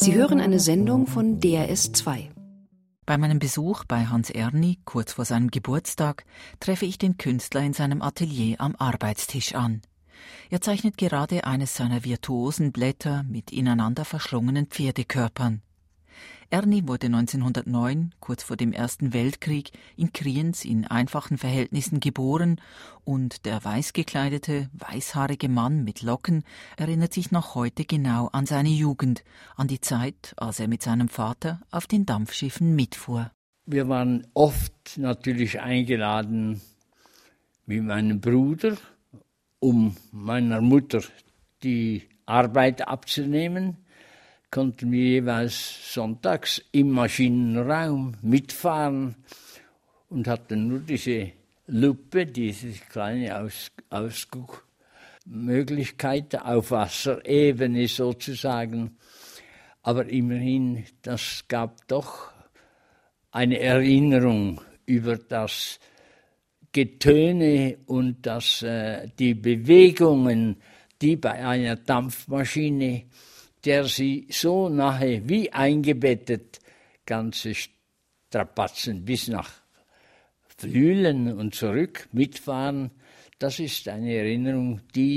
Sie hören eine Sendung von DRS2. Bei meinem Besuch bei Hans Erni, kurz vor seinem Geburtstag, treffe ich den Künstler in seinem Atelier am Arbeitstisch an. Er zeichnet gerade eines seiner virtuosen Blätter mit ineinander verschlungenen Pferdekörpern. Erni wurde 1909, kurz vor dem Ersten Weltkrieg, in Kriens in einfachen Verhältnissen geboren und der weiß gekleidete, weißhaarige Mann mit Locken erinnert sich noch heute genau an seine Jugend, an die Zeit, als er mit seinem Vater auf den Dampfschiffen mitfuhr. Wir waren oft natürlich eingeladen mit meinem Bruder, um meiner Mutter die Arbeit abzunehmen. Konnten wir jeweils sonntags im Maschinenraum mitfahren und hatten nur diese Lupe, diese kleine Ausguckmöglichkeit auf Wasserebene sozusagen. Aber immerhin, das gab doch eine Erinnerung über das Getöne und die Bewegungen, die bei einer Dampfmaschine, der sie so nahe wie eingebettet, ganze Strapazen bis nach Flüelen und zurück mitfahren, das ist eine Erinnerung,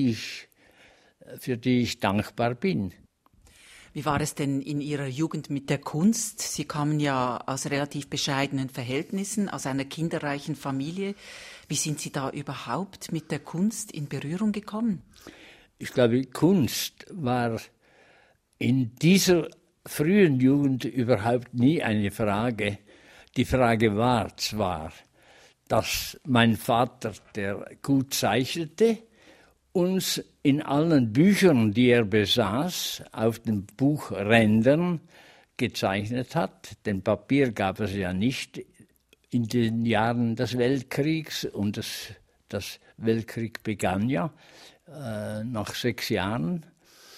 für die ich dankbar bin. Wie war es denn in Ihrer Jugend mit der Kunst? Sie kamen ja aus relativ bescheidenen Verhältnissen, aus einer kinderreichen Familie. Wie sind Sie da überhaupt mit der Kunst in Berührung gekommen? Ich glaube, Kunst war in dieser frühen Jugend überhaupt nie eine Frage. Die Frage war zwar, dass mein Vater, der gut zeichnete, uns in allen Büchern, die er besaß, auf den Buchrändern gezeichnet hat. Denn Papier gab es ja nicht in den Jahren des Weltkriegs und das Weltkrieg begann ja nach 6 Jahren.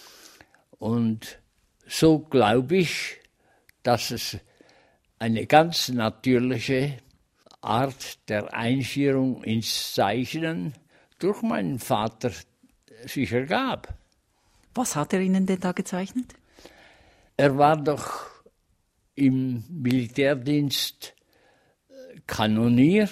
Und so glaube ich, dass es eine ganz natürliche Art der Einführung ins Zeichnen durch meinen Vater sich ergab. Was hat er Ihnen denn da gezeichnet? Er war doch im Militärdienst Kanonier.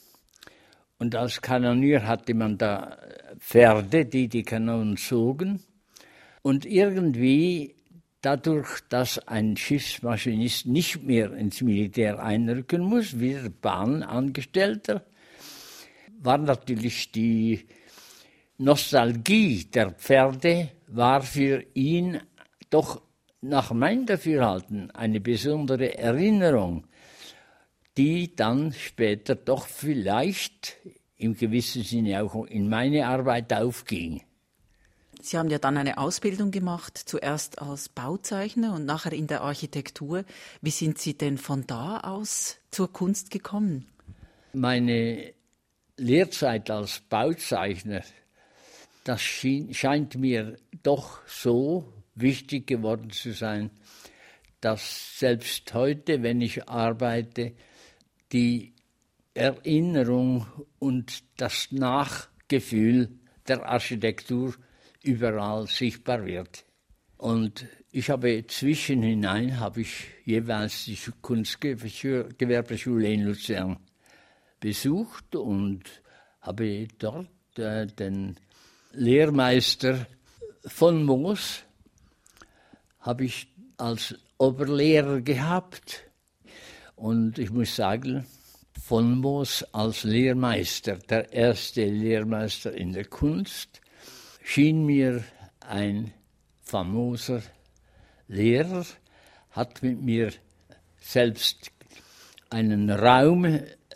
Und als Kanonier hatte man da Pferde, die Kanonen zogen. Und irgendwie, dadurch, dass ein Schiffsmaschinist nicht mehr ins Militär einrücken muss, wie der Bahnangestellter, war natürlich die Nostalgie der Pferde war für ihn doch nach meinem Dafürhalten eine besondere Erinnerung, die dann später doch vielleicht im gewissen Sinne auch in meine Arbeit aufging. Sie haben ja dann eine Ausbildung gemacht, zuerst als Bauzeichner und nachher in der Architektur. Wie sind Sie denn von da aus zur Kunst gekommen? Meine Lehrzeit als Bauzeichner, das scheint mir doch so wichtig geworden zu sein, dass selbst heute, wenn ich arbeite, die Erinnerung und das Nachgefühl der Architektur überall sichtbar wird. Und ich habe zwischenhinein jeweils die Kunstgewerbeschule in Luzern besucht und habe dort den Lehrmeister von Moos habe ich als Oberlehrer gehabt. Und ich muss sagen, von Moos als Lehrmeister, der erste Lehrmeister in der Kunst, schien mir ein famoser Lehrer, hat mit mir selbst einen Raum,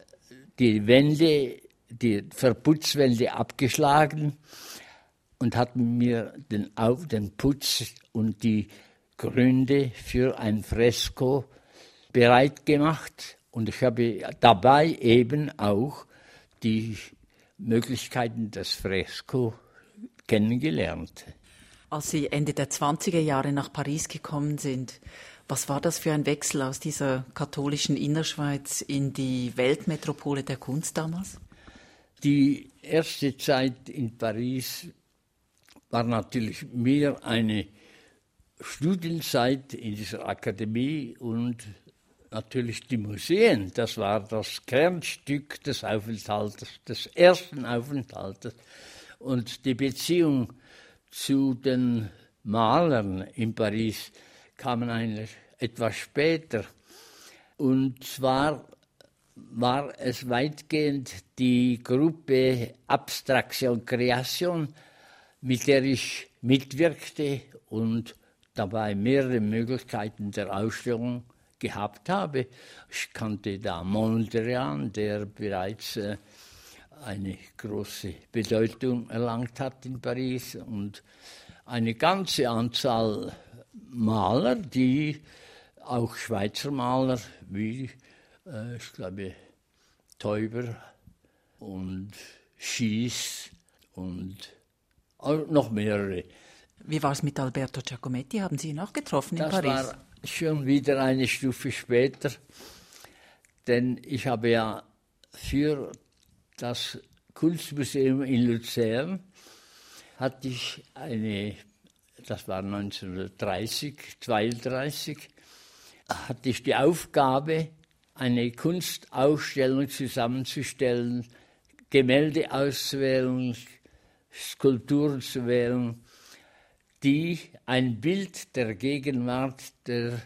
die Verputzwände abgeschlagen und hat mit mir den Putz und die Gründe für ein Fresko bereit gemacht. Und ich habe dabei eben auch die Möglichkeiten des Fresko kennengelernt. Als Sie Ende der 20er Jahre nach Paris gekommen sind, was war das für ein Wechsel aus dieser katholischen Innerschweiz in die Weltmetropole der Kunst damals? Die erste Zeit in Paris war natürlich mehr eine Studienzeit in dieser Akademie und natürlich die Museen, das war das Kernstück des Aufenthaltes, des ersten Aufenthaltes. Und die Beziehung zu den Malern in Paris kamen eigentlich etwas später. Und zwar war es weitgehend die Gruppe Abstraction Création, mit der ich mitwirkte und dabei mehrere Möglichkeiten der Ausstellung gehabt habe. Ich kannte da Mondrian, der bereits eine große Bedeutung erlangt hat in Paris, und eine ganze Anzahl Maler, die auch Schweizer Maler wie, ich glaube, Teuber und Schiess und auch noch mehrere. Wie war es mit Alberto Giacometti? Haben Sie ihn auch getroffen in Paris? Das war schon wieder eine Stufe später, denn ich habe ja für das Kunstmuseum in Luzern hatte ich das war 1932, hatte ich die Aufgabe, eine Kunstausstellung zusammenzustellen, Gemälde auszuwählen, Skulpturen zu wählen, die ein Bild der Gegenwart, des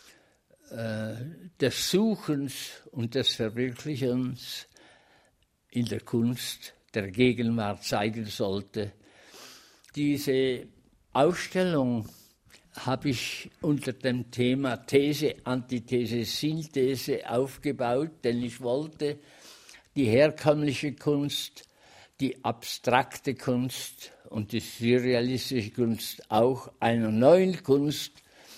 Suchens und des Verwirklichens in der Kunst der Gegenwart zeigen sollte. Diese Ausstellung habe ich unter dem Thema These, Antithese, Synthese aufgebaut, denn ich wollte die herkömmliche Kunst, die abstrakte Kunst und die surrealistische Kunst auch einer neuen Kunst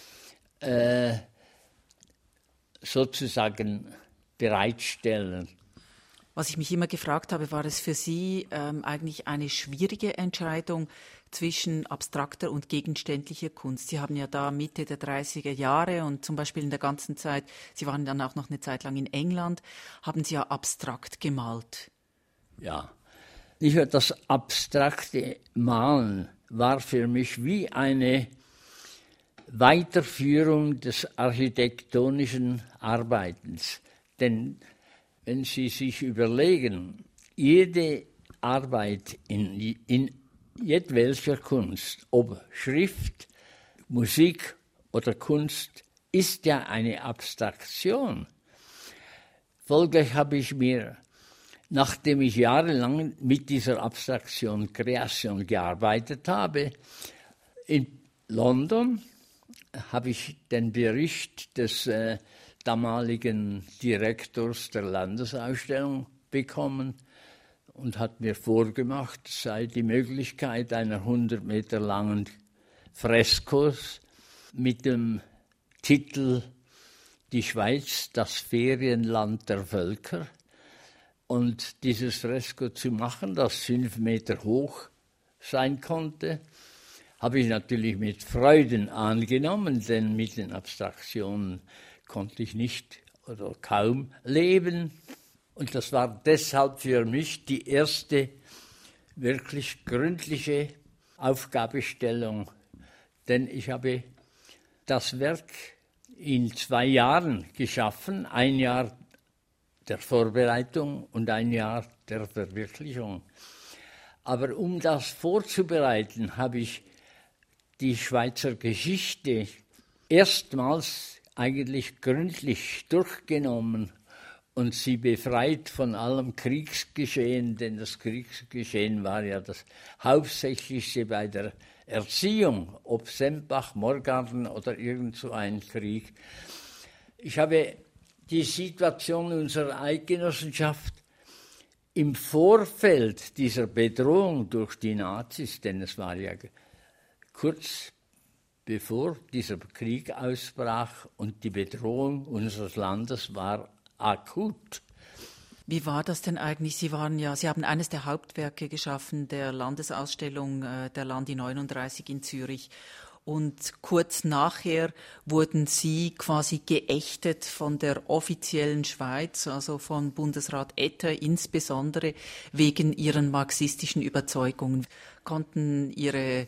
sozusagen bereitstellen. Was ich mich immer gefragt habe, war es für Sie eigentlich eine schwierige Entscheidung zwischen abstrakter und gegenständlicher Kunst? Sie haben ja da Mitte der 30er Jahre und zum Beispiel in der ganzen Zeit, Sie waren dann auch noch eine Zeit lang in England, haben Sie ja abstrakt gemalt. Ja, nicht nur das abstrakte Malen war für mich wie eine Weiterführung des architektonischen Arbeitens. Denn wenn Sie sich überlegen, jede Arbeit in jedwelcher Kunst, ob Schrift, Musik oder Kunst, ist ja eine Abstraktion. Folglich habe ich mir, nachdem ich jahrelang mit dieser Abstraktion, Kreation gearbeitet habe, in London habe ich den Bericht des damaligen Direktors der Landesausstellung bekommen und hat mir vorgemacht, es sei die Möglichkeit einer 100 Meter langen Freskos mit dem Titel Die Schweiz, das Ferienland der Völker. Und dieses Fresko zu machen, das 5 Meter hoch sein konnte, habe ich natürlich mit Freuden angenommen, denn mit den Abstraktionen konnte ich nicht oder kaum leben. Und das war deshalb für mich die erste wirklich gründliche Aufgabestellung, denn ich habe das Werk in 2 Jahren geschaffen, 1 Jahr der Vorbereitung und 1 Jahr der Verwirklichung. Aber um das vorzubereiten, habe ich die Schweizer Geschichte erstmals eigentlich gründlich durchgenommen und sie befreit von allem Kriegsgeschehen, denn das Kriegsgeschehen war ja das Hauptsächlichste bei der Erziehung, ob Sempach, Morgarten oder irgend so ein Krieg. Ich habe die Situation unserer Eidgenossenschaft im Vorfeld dieser Bedrohung durch die Nazis, denn es war ja kurz bevor dieser Krieg ausbrach und die Bedrohung unseres Landes war akut. Wie war das denn eigentlich? Sie haben eines der Hauptwerke geschaffen der Landesausstellung der Landi 39 in Zürich. Und kurz nachher wurden Sie quasi geächtet von der offiziellen Schweiz, also von Bundesrat Etter, insbesondere wegen Ihren marxistischen Überzeugungen. Konnten Ihre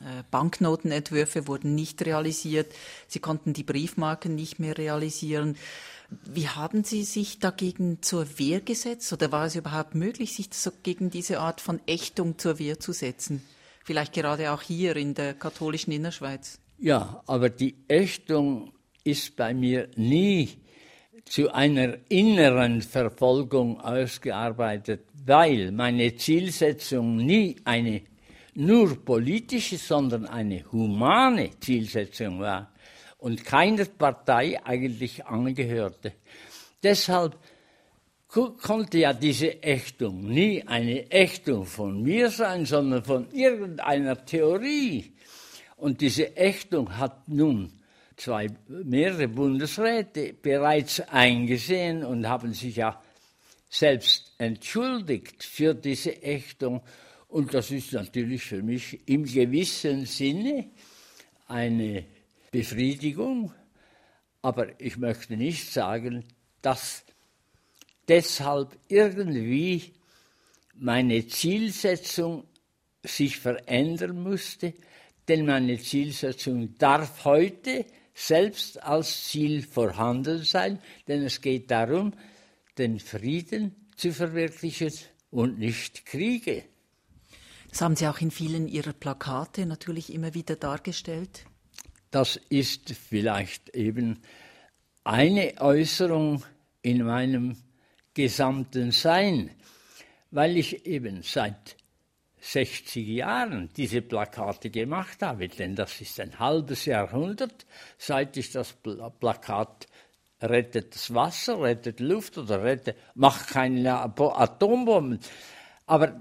Banknotenentwürfe wurden nicht realisiert. Sie konnten die Briefmarken nicht mehr realisieren. Wie haben Sie sich dagegen zur Wehr gesetzt? Oder war es überhaupt möglich, sich gegen diese Art von Ächtung zur Wehr zu setzen? Vielleicht gerade auch hier in der katholischen Innerschweiz. Ja, aber die Ächtung ist bei mir nie zu einer inneren Verfolgung ausgearbeitet, weil meine Zielsetzung nie eine nur politische, sondern eine humane Zielsetzung war und keiner Partei eigentlich angehörte. Deshalb konnte ja diese Ächtung nie eine Ächtung von mir sein, sondern von irgendeiner Theorie. Und diese Ächtung hat nun mehrere Bundesräte bereits eingesehen und haben sich ja selbst entschuldigt für diese Ächtung. Und das ist natürlich für mich im gewissen Sinne eine Befriedigung. Aber ich möchte nicht sagen, dass deshalb irgendwie meine Zielsetzung sich verändern musste, denn meine Zielsetzung darf heute selbst als Ziel vorhanden sein, denn es geht darum, den Frieden zu verwirklichen und nicht Kriege. Das haben Sie auch in vielen Ihrer Plakate natürlich immer wieder dargestellt. Das ist vielleicht eben eine Äußerung in meinem gesamten Sein, weil ich eben seit 60 Jahren diese Plakate gemacht habe, denn das ist ein halbes Jahrhundert, seit ich das Plakat rettet das Wasser, rettet Luft oder macht keine Atombomben. Aber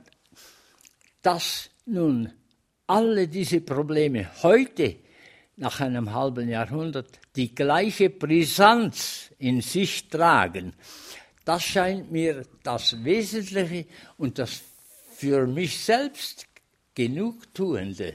dass nun alle diese Probleme heute, nach einem halben Jahrhundert, die gleiche Brisanz in sich tragen, das scheint mir das Wesentliche und das für mich selbst Genugtuende.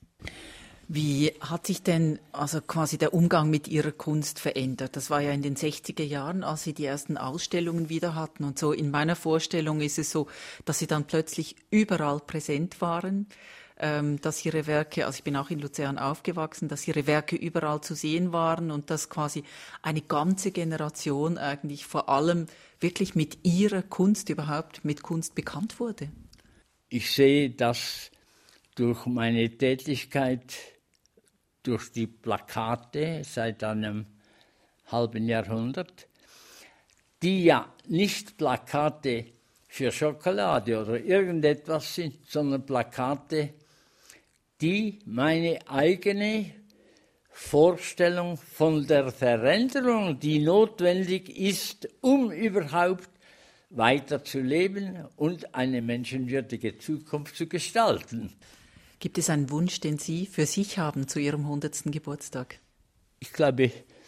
Wie hat sich denn also quasi der Umgang mit Ihrer Kunst verändert? Das war ja in den 60er Jahren, als Sie die ersten Ausstellungen wieder hatten. Und so in meiner Vorstellung ist es so, dass Sie dann plötzlich überall präsent waren, dass Ihre Werke, also ich bin auch in Luzern aufgewachsen, dass Ihre Werke überall zu sehen waren und dass quasi eine ganze Generation eigentlich vor allem wirklich mit Ihrer Kunst überhaupt, mit Kunst bekannt wurde. Ich sehe das durch meine Tätigkeit, durch die Plakate seit einem halben Jahrhundert, die ja nicht Plakate für Schokolade oder irgendetwas sind, sondern Plakate, die meine eigene Vorstellung von der Veränderung, die notwendig ist, um überhaupt weiter zu leben und eine menschenwürdige Zukunft zu gestalten. Gibt es einen Wunsch, den Sie für sich haben zu Ihrem 100. Geburtstag? Ich glaube,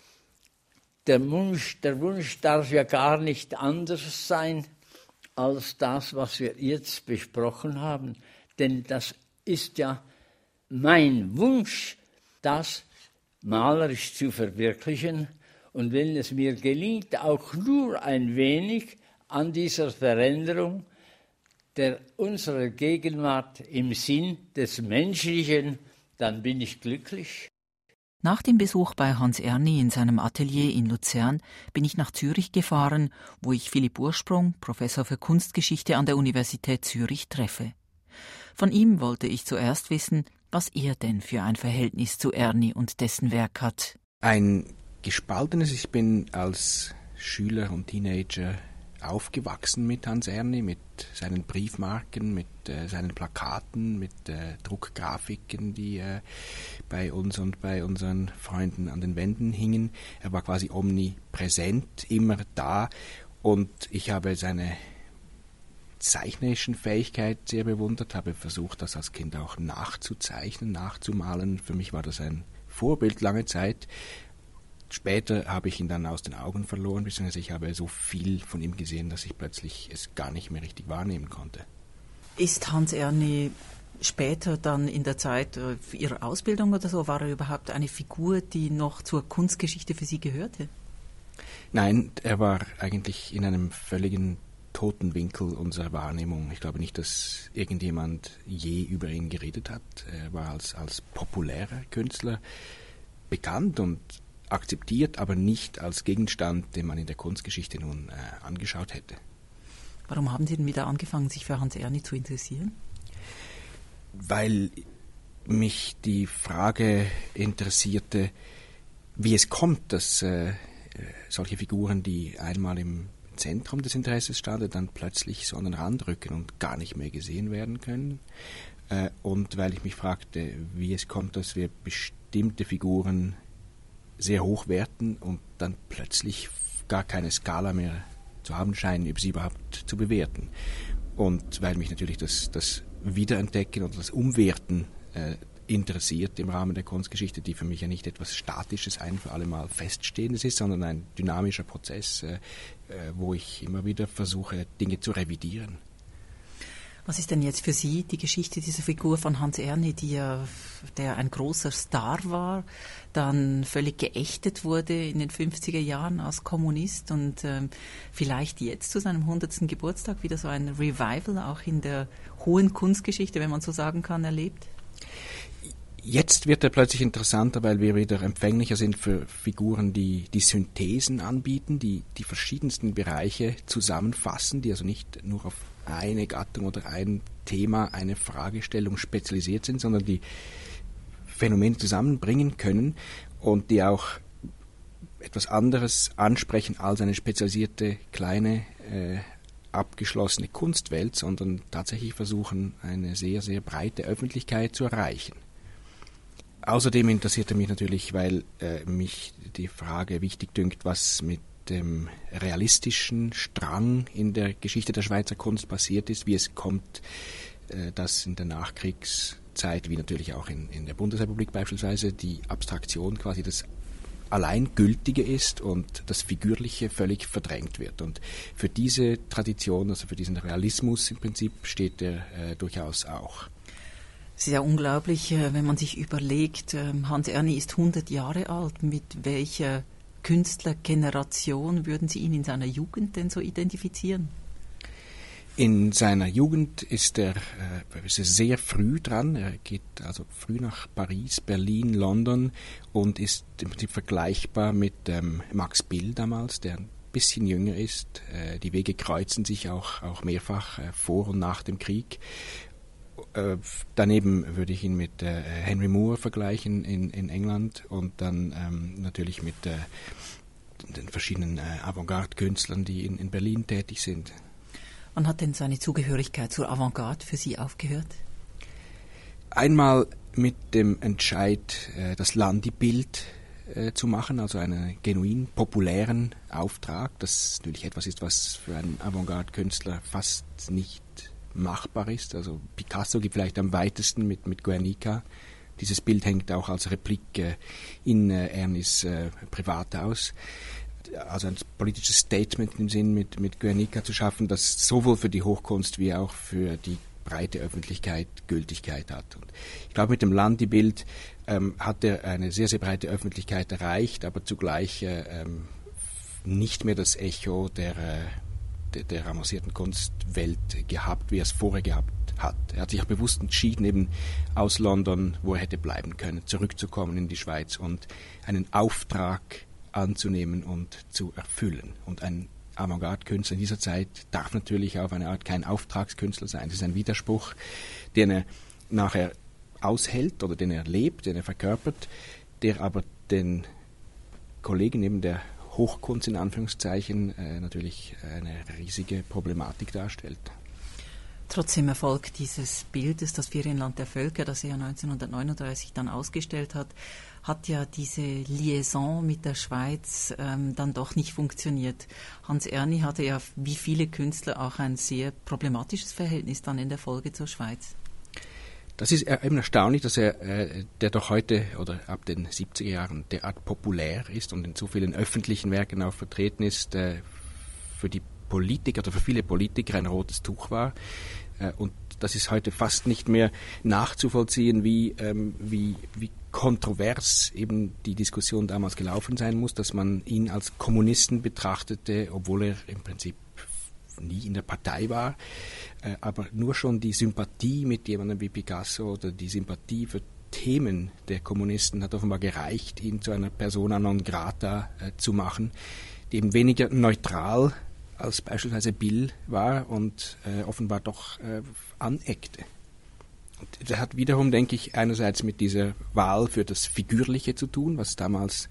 der Wunsch darf ja gar nicht anders sein als das, was wir jetzt besprochen haben. Denn das ist ja mein Wunsch, das malerisch zu verwirklichen. Und wenn es mir gelingt, auch nur ein wenig an dieser Veränderung unserer Gegenwart im Sinn des Menschlichen, dann bin ich glücklich. Nach dem Besuch bei Hans Erni in seinem Atelier in Luzern bin ich nach Zürich gefahren, wo ich Philipp Ursprung, Professor für Kunstgeschichte an der Universität Zürich, treffe. Von ihm wollte ich zuerst wissen, was er denn für ein Verhältnis zu Erni und dessen Werk hat. Ein gespaltenes. Ich bin als Schüler und Teenager aufgewachsen mit Hans Erni, mit seinen Briefmarken, mit seinen Plakaten, mit Druckgrafiken, die bei uns und bei unseren Freunden an den Wänden hingen. Er war quasi omnipräsent, immer da, und ich habe seine zeichnerischen Fähigkeit sehr bewundert, habe versucht, das als Kind auch nachzuzeichnen, nachzumalen. Für mich war das ein Vorbild lange Zeit. Später habe ich ihn dann aus den Augen verloren, beziehungsweise ich habe so viel von ihm gesehen, dass ich plötzlich es gar nicht mehr richtig wahrnehmen konnte. Ist Hans Erni später dann in der Zeit Ihrer Ausbildung oder so, war er überhaupt eine Figur, die noch zur Kunstgeschichte für Sie gehörte? Nein, er war eigentlich in einem völligen toten Winkel unserer Wahrnehmung. Ich glaube nicht, dass irgendjemand je über ihn geredet hat. Er war als populärer Künstler bekannt und akzeptiert, aber nicht als Gegenstand, den man in der Kunstgeschichte nun angeschaut hätte. Warum haben Sie denn wieder angefangen, sich für Hans Erni zu interessieren? Weil mich die Frage interessierte, wie es kommt, dass solche Figuren, die einmal im Zentrum des Interesses standen, dann plötzlich so an den Rand rücken und gar nicht mehr gesehen werden können. Und weil ich mich fragte, wie es kommt, dass wir bestimmte Figuren sehr hoch werten und dann plötzlich gar keine Skala mehr zu haben scheinen, sie überhaupt zu bewerten. Und weil mich natürlich das Wiederentdecken oder das Umwerten interessiert im Rahmen der Kunstgeschichte, die für mich ja nicht etwas Statisches, ein für alle Mal Feststehendes ist, sondern ein dynamischer Prozess, wo ich immer wieder versuche, Dinge zu revidieren. Was ist denn jetzt für Sie die Geschichte dieser Figur von Hans Erni, der ein großer Star war, dann völlig geächtet wurde in den 50er Jahren als Kommunist und vielleicht jetzt zu seinem 100. Geburtstag wieder so ein Revival auch in der hohen Kunstgeschichte, wenn man so sagen kann, erlebt? Jetzt wird er plötzlich interessanter, weil wir wieder empfänglicher sind für Figuren, die Synthesen anbieten, die verschiedensten Bereiche zusammenfassen, die also nicht nur auf eine Gattung oder ein Thema, eine Fragestellung spezialisiert sind, sondern die Phänomene zusammenbringen können und die auch etwas anderes ansprechen als eine spezialisierte, kleine, abgeschlossene Kunstwelt, sondern tatsächlich versuchen, eine sehr, sehr breite Öffentlichkeit zu erreichen. Außerdem interessierte mich natürlich, weil mich die Frage wichtig dünkt, was mit dem realistischen Strang in der Geschichte der Schweizer Kunst passiert ist, wie es kommt, dass in der Nachkriegszeit, wie natürlich auch in der Bundesrepublik beispielsweise, die Abstraktion quasi das Alleingültige ist und das Figürliche völlig verdrängt wird. Und für diese Tradition, also für diesen Realismus im Prinzip, steht er durchaus auch. Es ist ja unglaublich, wenn man sich überlegt, Hans Erni ist 100 Jahre alt. Mit welcher Künstlergeneration würden Sie ihn in seiner Jugend denn so identifizieren? In seiner Jugend ist er sehr früh dran. Er geht also früh nach Paris, Berlin, London und ist im Prinzip vergleichbar mit Max Bill damals, der ein bisschen jünger ist. Die Wege kreuzen sich auch mehrfach vor und nach dem Krieg. Daneben würde ich ihn mit Henry Moore vergleichen in England und dann natürlich mit den verschiedenen Avantgarde-Künstlern, die in Berlin tätig sind. Wann hat denn seine Zugehörigkeit zur Avantgarde für Sie aufgehört? Einmal mit dem Entscheid, das Landi-Bild zu machen, also einen genuin populären Auftrag. Das natürlich etwas ist, was für einen Avantgarde-Künstler fast nicht machbar ist. Also Picasso geht vielleicht am weitesten mit Guernica. Dieses Bild hängt auch als Replik in Ernis Privathaus. Also ein politisches Statement im Sinn mit Guernica zu schaffen, das sowohl für die Hochkunst wie auch für die breite Öffentlichkeit Gültigkeit hat. Und ich glaube, mit dem Landi-Bild hat er eine sehr, sehr breite Öffentlichkeit erreicht, aber zugleich nicht mehr das Echo der avancierten Kunstwelt gehabt, wie er es vorher gehabt hat. Er hat sich auch bewusst entschieden, eben aus London, wo er hätte bleiben können, zurückzukommen in die Schweiz und einen Auftrag anzunehmen und zu erfüllen. Und ein Avantgarde-Künstler in dieser Zeit darf natürlich auf eine Art kein Auftragskünstler sein. Das ist ein Widerspruch, den er nachher aushält oder den er lebt, den er verkörpert, der aber den Kollegen neben der Hochkunst in Anführungszeichen natürlich eine riesige Problematik darstellt. Trotz dem Erfolg dieses Bildes, das Ferienland der Völker, das er 1939 dann ausgestellt hat, hat ja diese Liaison mit der Schweiz dann doch nicht funktioniert. Hans Erni hatte ja wie viele Künstler auch ein sehr problematisches Verhältnis dann in der Folge zur Schweiz. Das ist eben erstaunlich, dass der doch heute oder ab den 70er Jahren derart populär ist und in so vielen öffentlichen Werken auch vertreten ist, für die Politiker oder für viele Politiker ein rotes Tuch war. Und das ist heute fast nicht mehr nachzuvollziehen, wie kontrovers eben die Diskussion damals gelaufen sein muss, dass man ihn als Kommunisten betrachtete, obwohl er im Prinzip nie in der Partei war, aber nur schon die Sympathie mit jemandem wie Picasso oder die Sympathie für Themen der Kommunisten hat offenbar gereicht, ihn zu einer persona non grata zu machen, die eben weniger neutral als beispielsweise Bill war und offenbar doch aneckte. Und das hat wiederum, denke ich, einerseits mit dieser Wahl für das Figürliche zu tun, was damals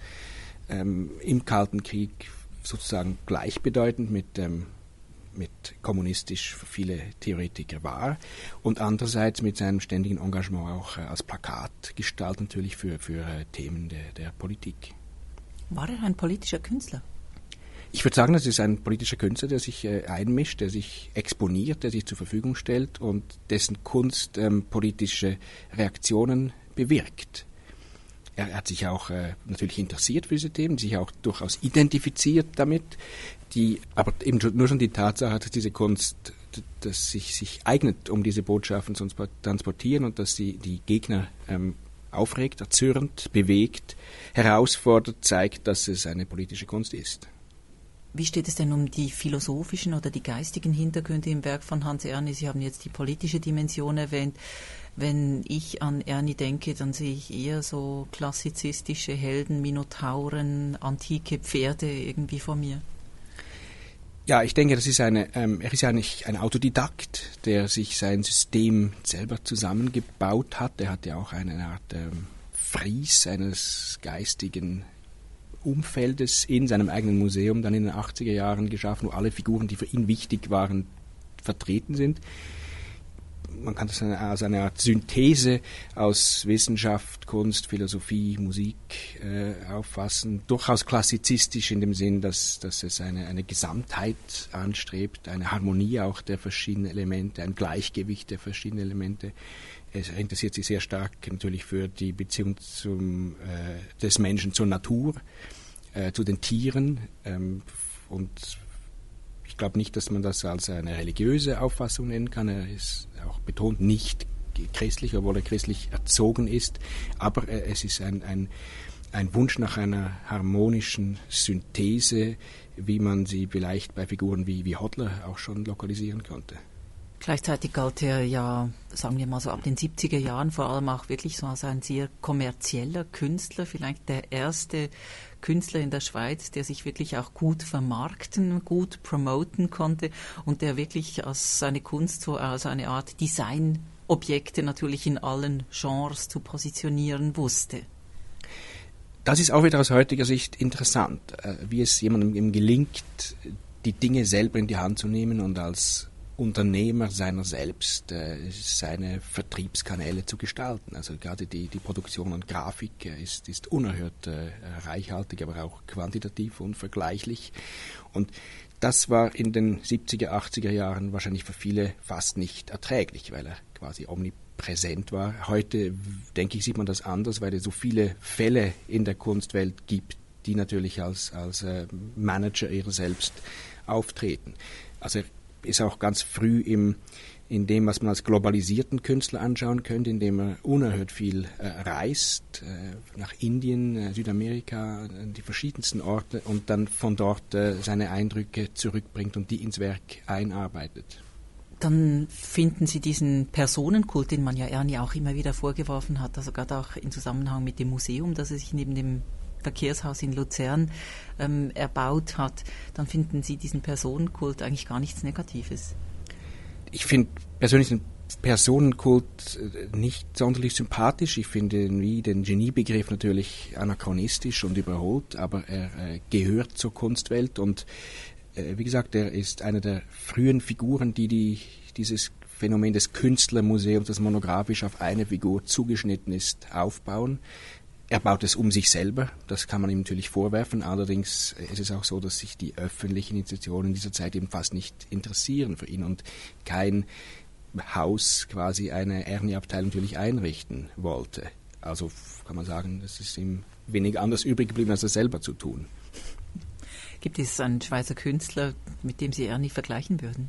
im Kalten Krieg sozusagen gleichbedeutend mit kommunistisch für viele Theoretiker war, und andererseits mit seinem ständigen Engagement auch als Plakatgestalt natürlich für Themen der Politik. War er ein politischer Künstler? Ich würde sagen, das ist ein politischer Künstler, der sich einmischt, der sich exponiert, der sich zur Verfügung stellt und dessen Kunst politische Reaktionen bewirkt. Er hat sich auch natürlich interessiert für diese Themen, sich auch durchaus identifiziert damit, aber eben nur schon die Tatsache, dass diese Kunst dass sich eignet, um diese Botschaften zu transportieren und dass sie die Gegner aufregt, erzürnt, bewegt, herausfordert, zeigt, dass es eine politische Kunst ist. Wie steht es denn um die philosophischen oder die geistigen Hintergründe im Werk von Hans Erni? Sie haben jetzt die politische Dimension erwähnt. Wenn ich an Erni denke, dann sehe ich eher so klassizistische Helden, Minotauren, antike Pferde irgendwie vor mir. Ja, ich denke, er ist ja nicht ein Autodidakt, der sich sein System selber zusammengebaut hat. Er hat ja auch eine Art Fries eines geistigen Umfeldes in seinem eigenen Museum dann in den 80er Jahren geschaffen, wo alle Figuren, die für ihn wichtig waren, vertreten sind. Man kann das als eine Art Synthese aus Wissenschaft, Kunst, Philosophie, Musik auffassen. Durchaus klassizistisch in dem Sinn, dass es eine Gesamtheit anstrebt, eine Harmonie auch der verschiedenen Elemente, ein Gleichgewicht der verschiedenen Elemente. Es interessiert sich sehr stark natürlich für die Beziehung des Menschen zur Natur, zu den Tieren. Und ich glaube nicht, dass man das als eine religiöse Auffassung nennen kann. Er ist auch betont nicht christlich, obwohl er christlich erzogen ist. Aber es ist ein Wunsch nach einer harmonischen Synthese, wie man sie vielleicht bei Figuren wie Hodler auch schon lokalisieren konnte. Gleichzeitig galt er ja, sagen wir mal so ab den 70er Jahren vor allem auch wirklich so als ein sehr kommerzieller Künstler, vielleicht der erste Künstler in der Schweiz, der sich wirklich auch gut vermarkten, gut promoten konnte und der wirklich als seine Kunst so als eine Art Designobjekte natürlich in allen Genres zu positionieren wusste. Das ist auch wieder aus heutiger Sicht interessant, wie es jemandem eben gelingt, die Dinge selber in die Hand zu nehmen und als Unternehmer seiner selbst seine Vertriebskanäle zu gestalten. Also gerade die Produktion und Grafik ist unerhört reichhaltig, aber auch quantitativ unvergleichlich. Und das war in den 70er, 80er Jahren wahrscheinlich für viele fast nicht erträglich, weil er quasi omnipräsent war. Heute, denke ich, sieht man das anders, weil es so viele Fälle in der Kunstwelt gibt, die natürlich als Manager ihrer selbst auftreten. Also ist auch ganz früh in dem, was man als globalisierten Künstler anschauen könnte, indem er unerhört viel reist, nach Indien, Südamerika, die verschiedensten Orte und dann von dort seine Eindrücke zurückbringt und die ins Werk einarbeitet. Dann finden Sie diesen Personenkult, den man ja Erni auch immer wieder vorgeworfen hat, also gerade auch im Zusammenhang mit dem Museum, das er sich neben dem Verkehrshaus in Luzern erbaut hat, dann finden Sie diesen Personenkult eigentlich gar nichts Negatives. Ich finde persönlich den Personenkult nicht sonderlich sympathisch. Ich finde den Geniebegriff natürlich anachronistisch und überholt, aber er gehört zur Kunstwelt und wie gesagt, er ist eine der frühen Figuren, die dieses Phänomen des Künstlermuseums, das monografisch auf eine Figur zugeschnitten ist, aufbauen. Er baut es um sich selber, das kann man ihm natürlich vorwerfen, allerdings ist es auch so, dass sich die öffentlichen Institutionen in dieser Zeit eben fast nicht interessieren für ihn und kein Haus quasi eine Erni-Abteilung natürlich einrichten wollte. Also kann man sagen, es ist ihm wenig anders übrig geblieben, als es selber zu tun. Gibt es einen Schweizer Künstler, mit dem Sie Erni vergleichen würden?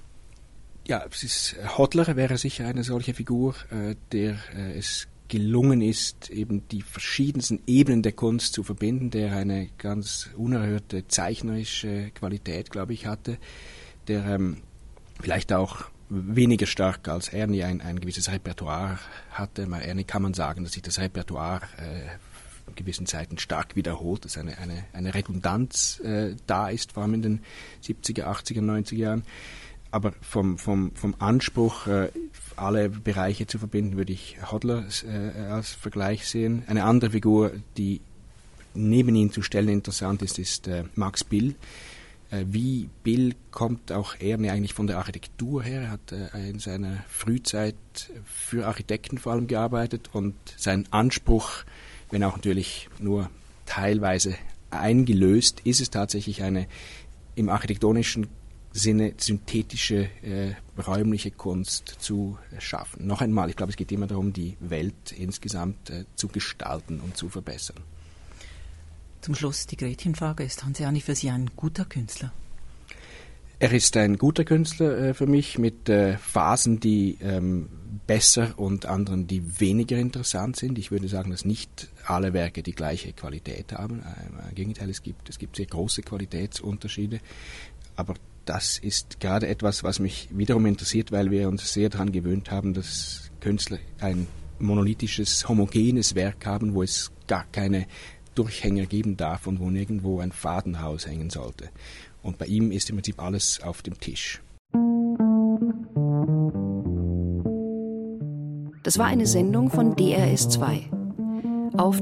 Ja, Hodler wäre sicher eine solche Figur, der es gelungen ist, eben die verschiedensten Ebenen der Kunst zu verbinden, der eine ganz unerhörte zeichnerische Qualität, glaube ich, hatte, der vielleicht auch weniger stark als Ernie ein gewisses Repertoire hatte. Bei Ernie kann man sagen, dass sich das Repertoire in gewissen Zeiten stark wiederholt, dass eine Redundanz da ist, vor allem in den 70er, 80er, 90er Jahren. Aber vom Anspruch, alle Bereiche zu verbinden, würde ich Hodler als Vergleich sehen. Eine andere Figur, die neben ihn zu stellen interessant ist Max Bill. Wie Bill kommt auch Ernie eigentlich von der Architektur her. Er hat in seiner Frühzeit für Architekten vor allem gearbeitet und sein Anspruch, wenn auch natürlich nur teilweise eingelöst, ist es tatsächlich eine im architektonischen Sinne synthetische, räumliche Kunst zu schaffen. Noch einmal, ich glaube, es geht immer darum, die Welt insgesamt zu gestalten und zu verbessern. Zum Schluss die Gretchenfrage. Ist Hans Erni für Sie ein guter Künstler? Er ist ein guter Künstler für mich, mit Phasen, die besser und anderen, die weniger interessant sind. Ich würde sagen, dass nicht alle Werke die gleiche Qualität haben. Im Gegenteil, es gibt sehr große Qualitätsunterschiede. Aber das ist gerade etwas, was mich wiederum interessiert, weil wir uns sehr daran gewöhnt haben, dass Künstler ein monolithisches, homogenes Werk haben, wo es gar keine Durchhänger geben darf und wo nirgendwo ein Faden raushängen sollte. Und bei ihm ist im Prinzip alles auf dem Tisch. Das war eine Sendung von DRS2. Auf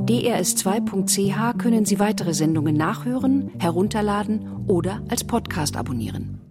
drs2.ch können Sie weitere Sendungen nachhören, herunterladen oder als Podcast abonnieren.